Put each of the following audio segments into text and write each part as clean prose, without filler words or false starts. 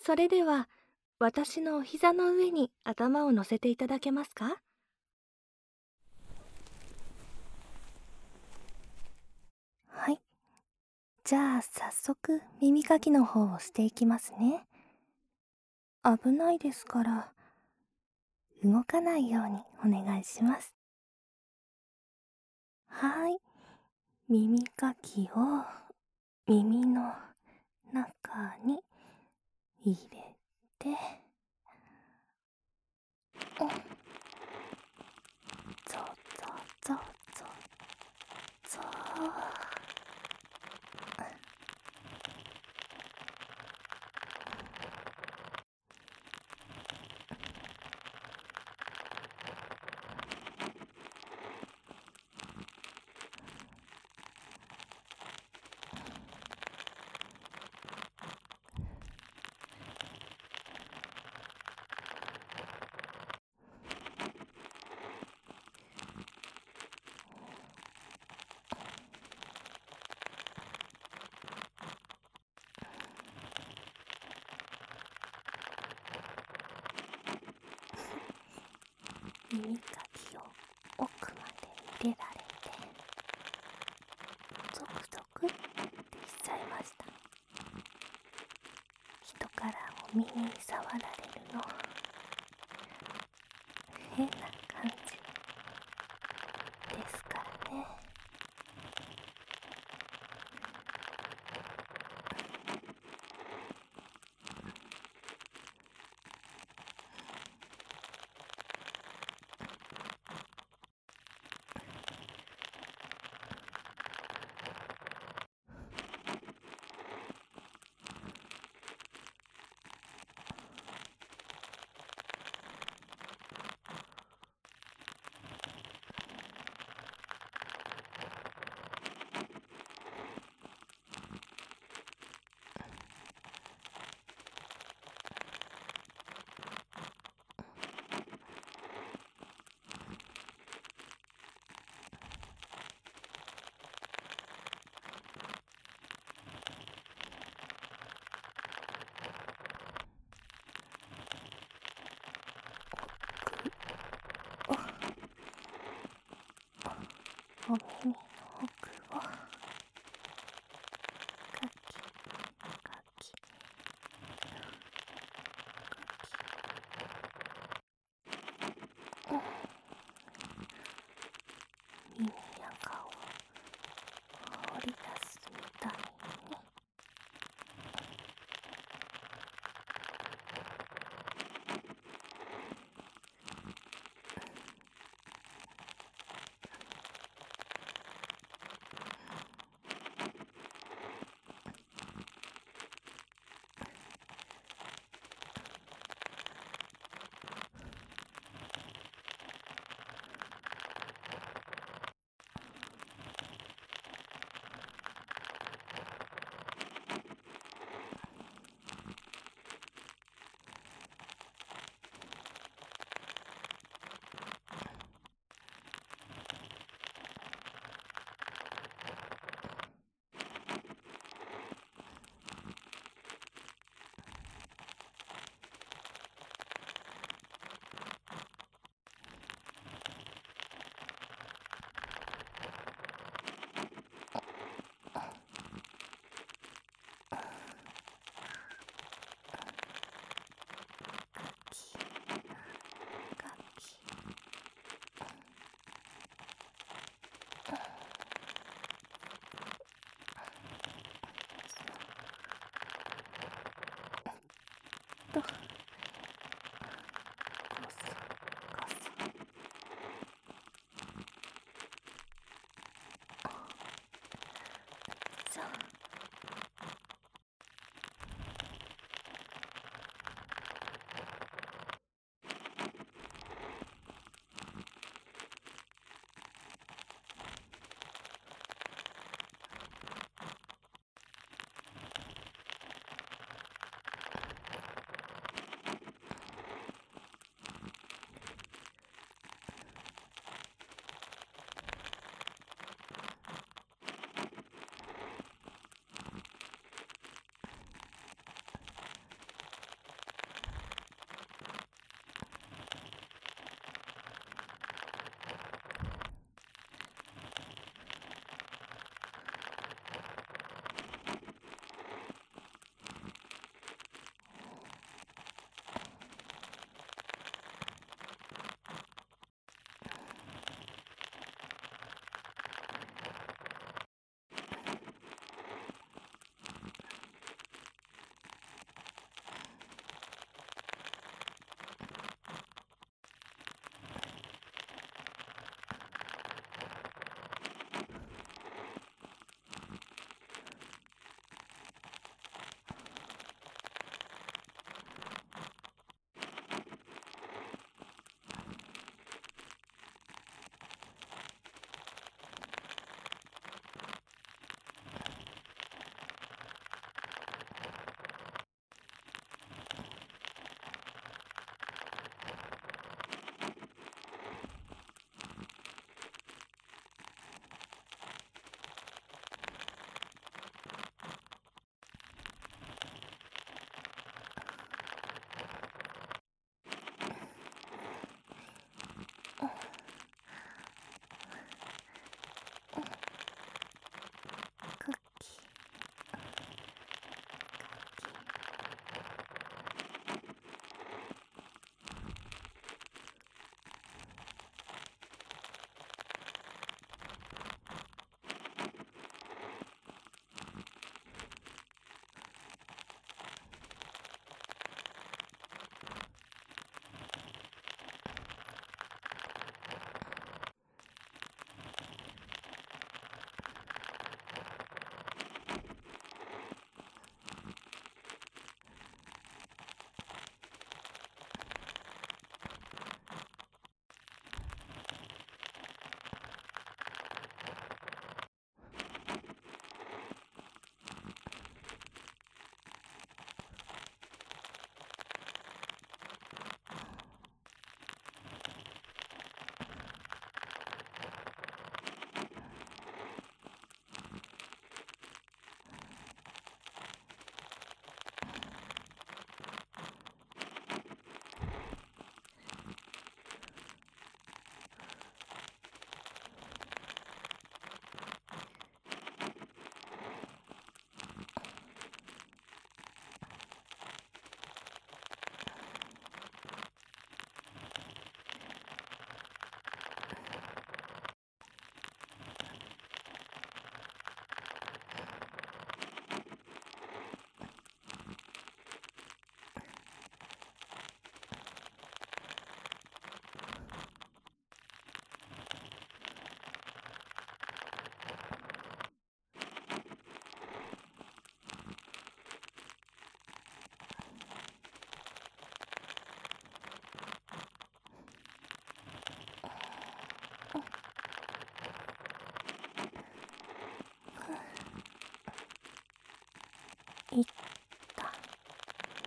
それでは、私のお膝の上に頭を乗せていただけますか？はい。じゃあ、早速、耳かきの方をしていきますね。危ないですから、動かないようにお願いします。はい。耳かきを耳の中に入れて、うん、ゾゾゾゾゾ。耳かきを奥まで入れられて、ゾクゾクってしちゃいました。人からお耳に触られるの変な感じですからね。お耳の奥をかきかき耳垢を掘り出すみたいに。と、コソコソ。そう。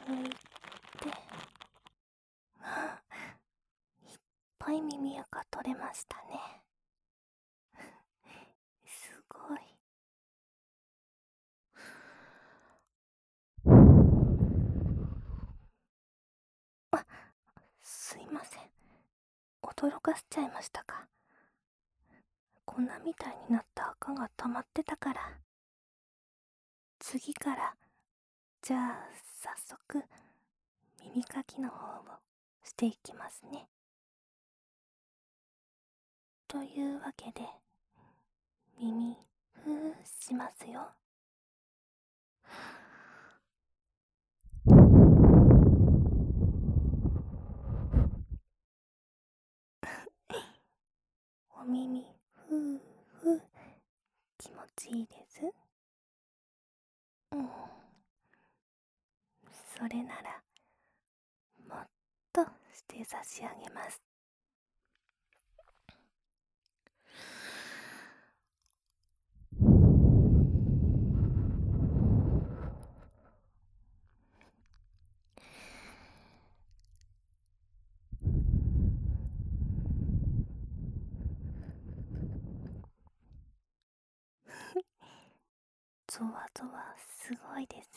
抜いて、いっぱい耳垢取れましたね。すごい。あ、すいません。驚かせちゃいましたか。粉みたいになった赤が溜まってたから。次から、じゃあ早速耳かきの方をしていきますね。というわけで、耳ふーしますよ。お耳ふーふー、気持ちいいです。うん、それならもっとして差し上げます。ゾワゾワすごいです。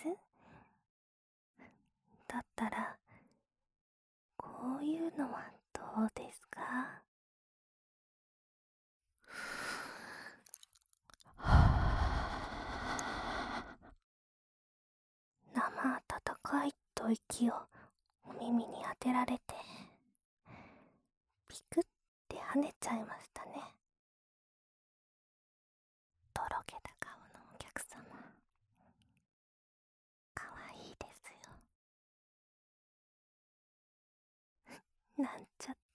だったらこういうのはどうですか。生温かい吐息をお耳に当てられて、ピクって跳ねちゃいましたね。とろけた顔のお客様、かわいいですよ。なんちゃって。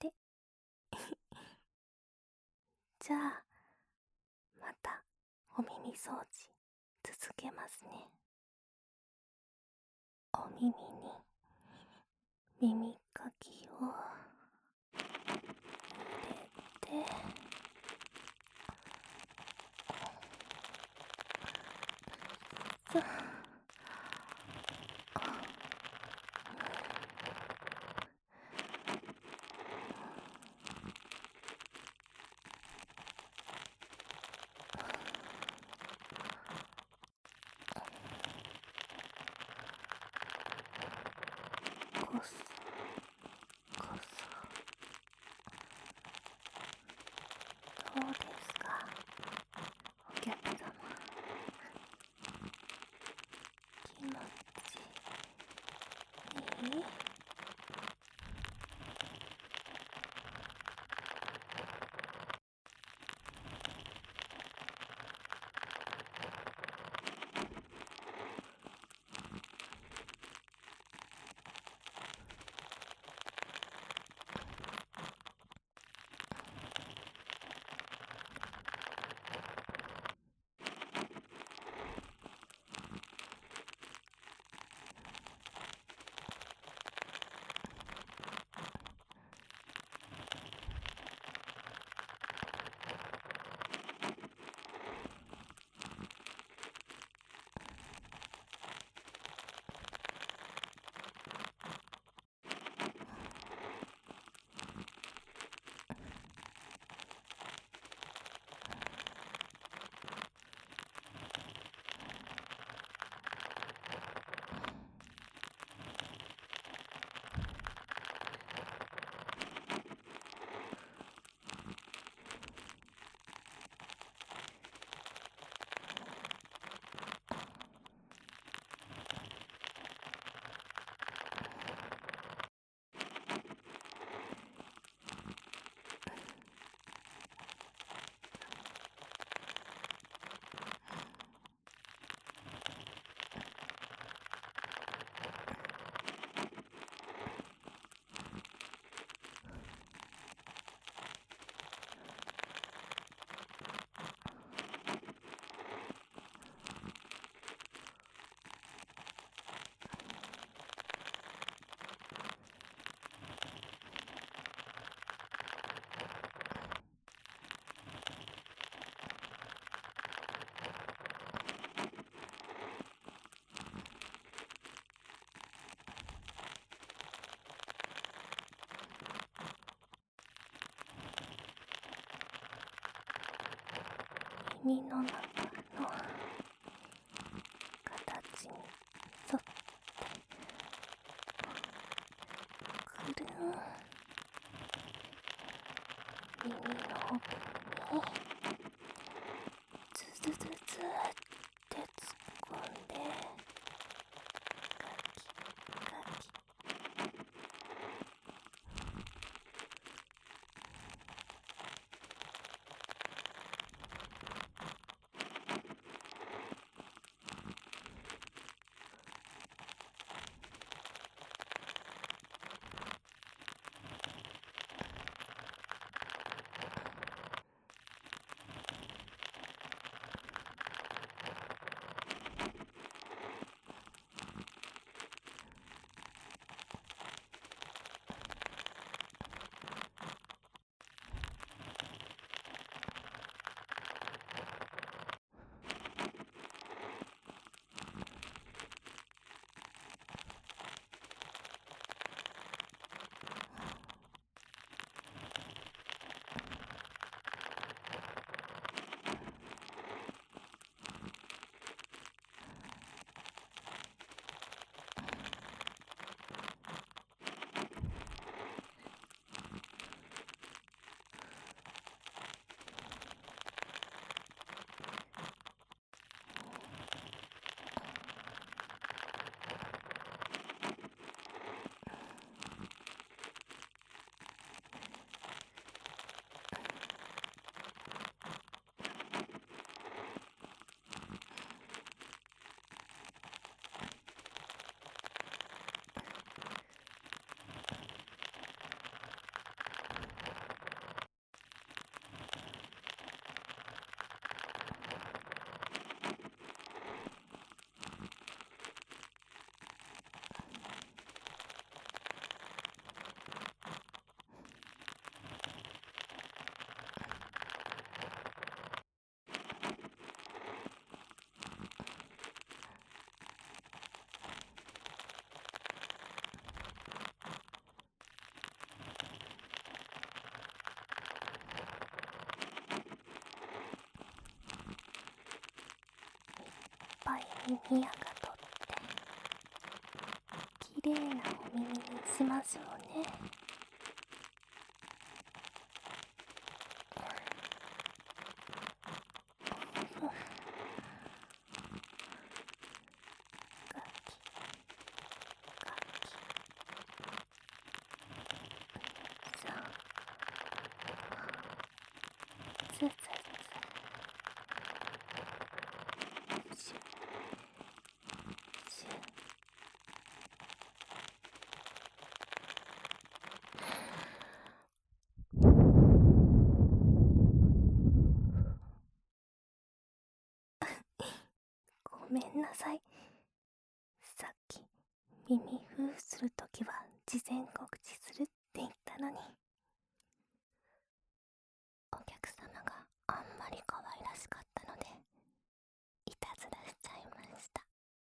じゃあまたお耳掃除続けますね。お耳に耳かきを入れて、さこそこそ、どうですかお客様。気持ちいい？ 耳の中の形に沿ってくるん、耳の奥にズズズズって突っ込んでガキガキ。耳垢取ってきれいなお耳にしましょうね。ガキガキ。さあズズズシュシュ。ごめんなさい。さっき耳ふーするときは事前告知するって言ったのに、お客様があんまり可愛らしかったのでいたずらしちゃいました。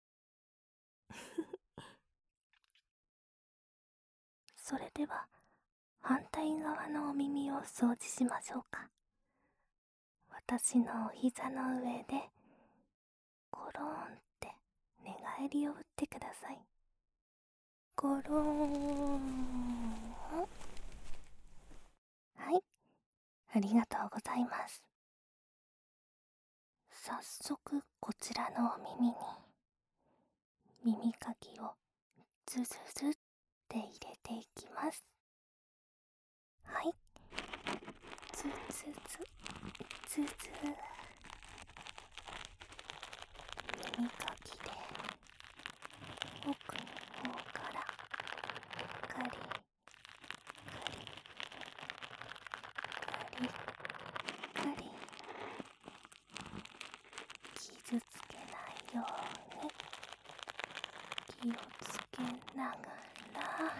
それでは反対側のお耳を掃除しましょうか。私のお膝の上でコローンって寝返りを打ってください。コローン。はい、ありがとうございます。早速こちらのお耳に耳かきをズズズって入れていきます。はい、ズズズズズ。耳かきで奥の方からカリカリカリカリ、傷つけないように気をつけながら、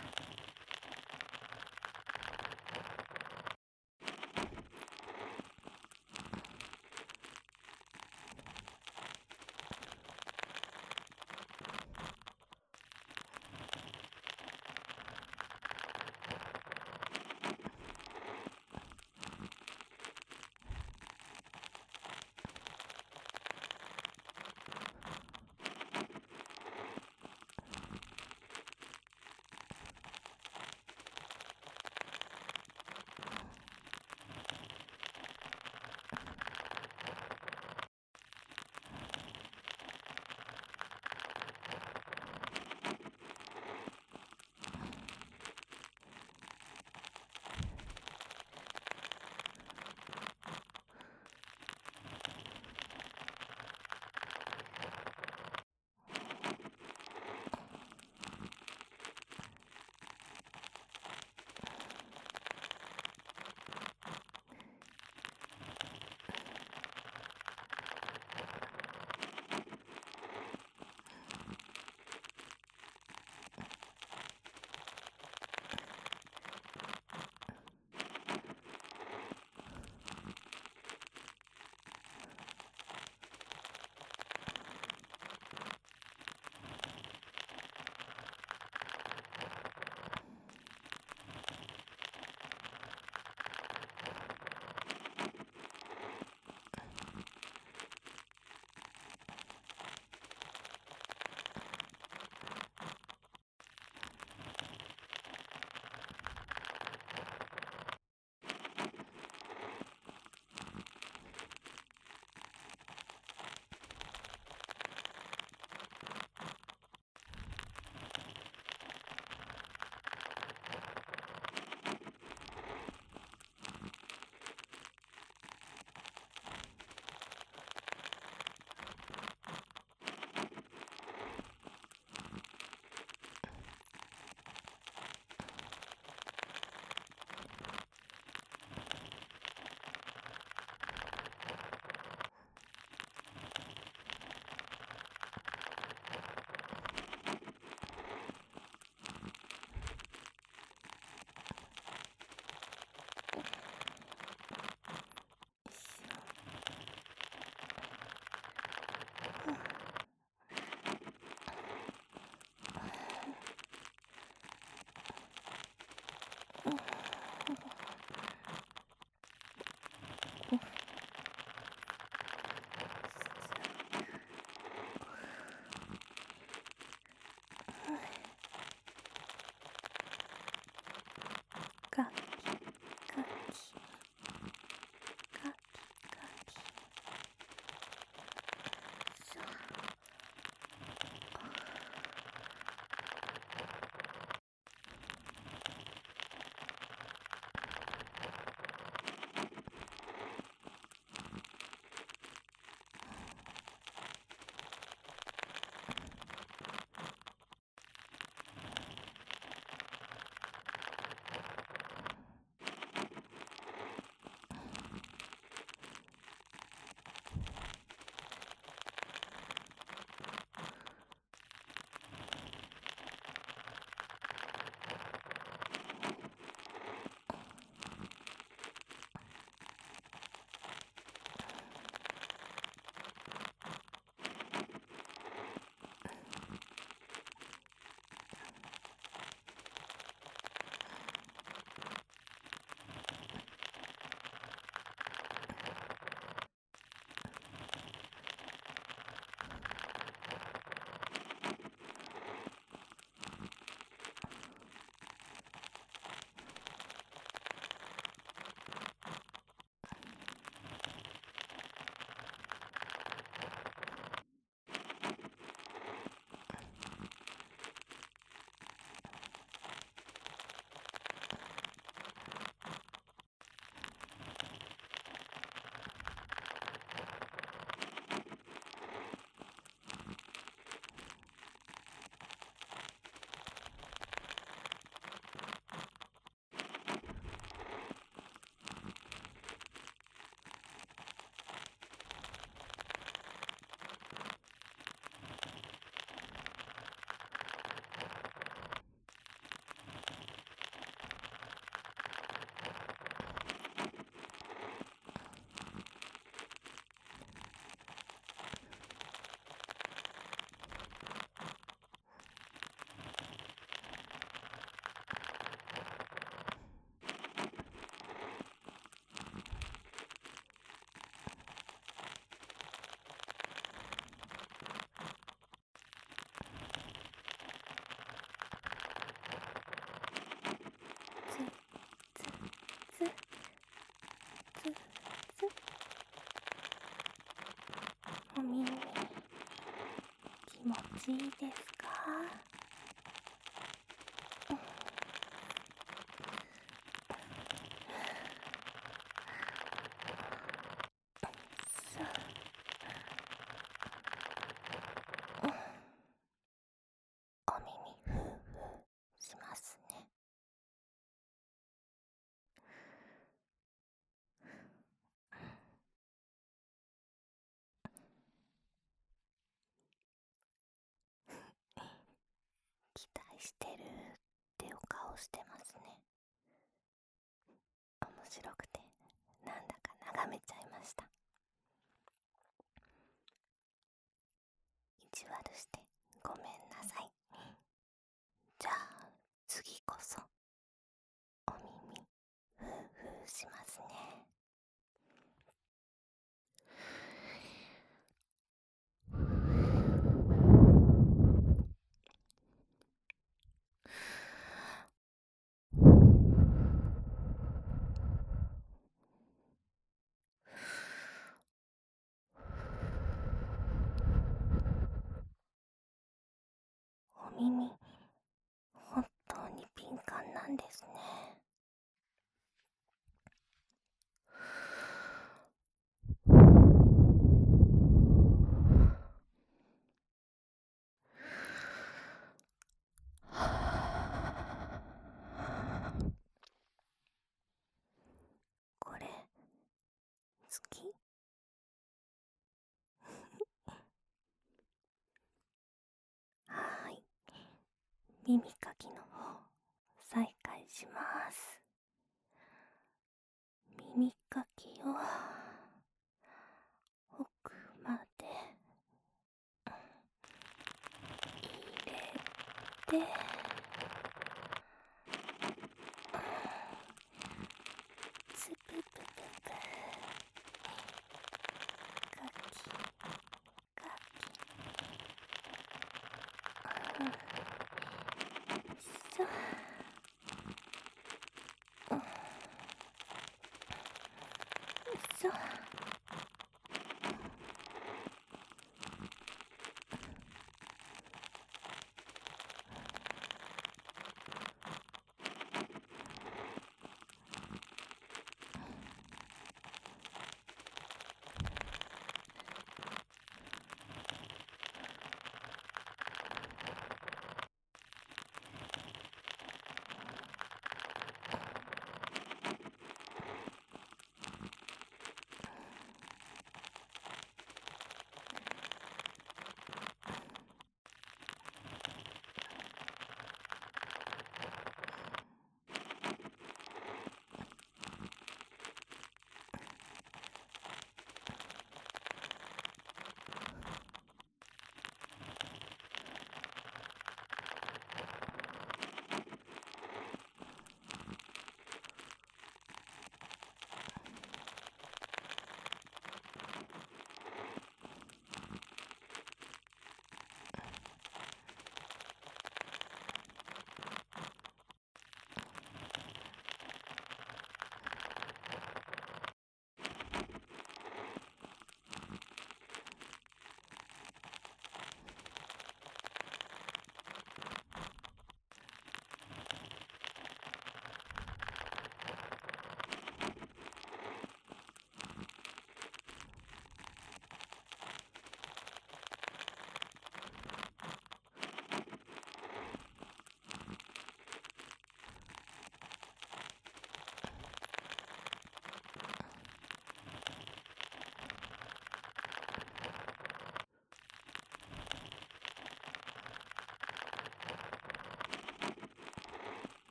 気持ちいいですか？さお耳ふーふーしますね。期待してるってお顔してますね。面白くてなんだか眺めちゃいました。意地悪してごめんなさい。じゃあ次こそお耳ふーふーしますね。お耳本当に敏感なんですね。これ好き？はーい、耳かきの方再開します。耳かきを奥まで入れて、つぶぶぶぶかきかき、そう、そう、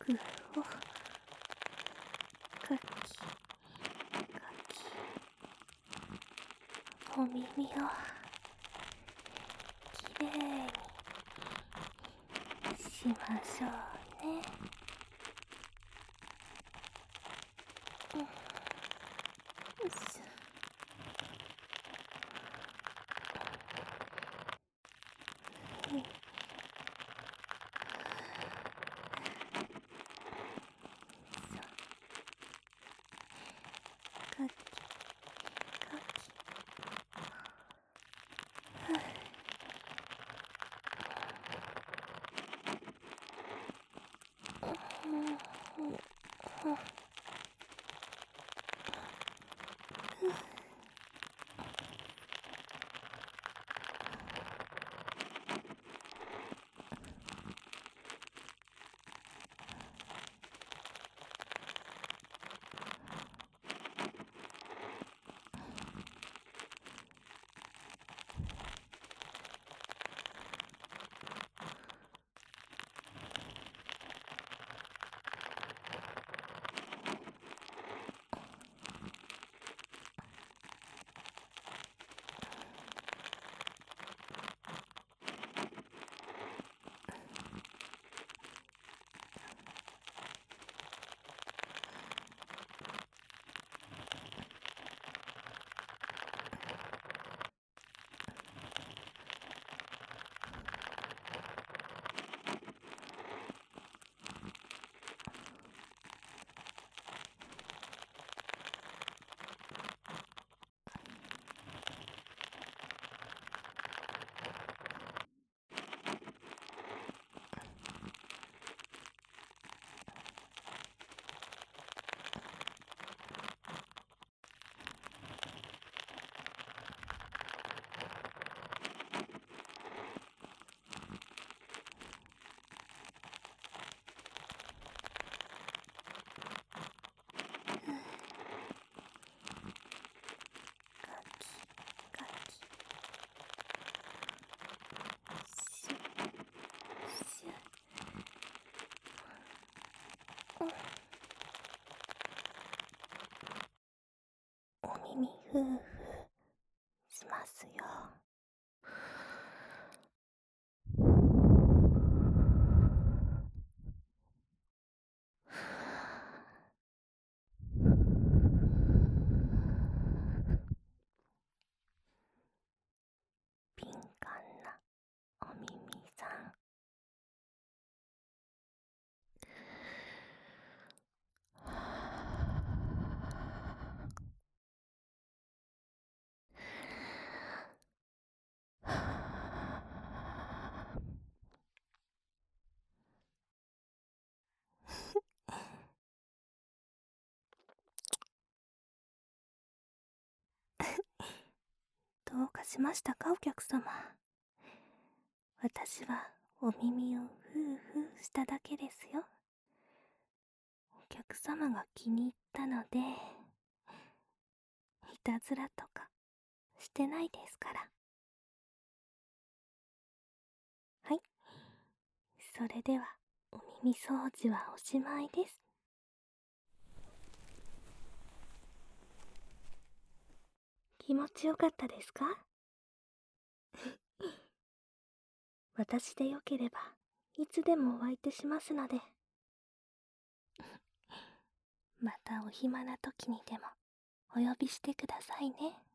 奥をかきかき、お耳をきれいにしましょうね。よいしょ。かきかき。お耳ふーふーしますよ。敏感なお耳さん。どうかしましたか、お客様。私はお耳をふーふーしただけですよ。お客様が気に入ったので、いたずらとかしてないですから。はい。それでは、お耳掃除はおしまいです。気持ちよかったですか？私でよければ、いつでもお相手しますので。またお暇な時にでもお呼びしてくださいね。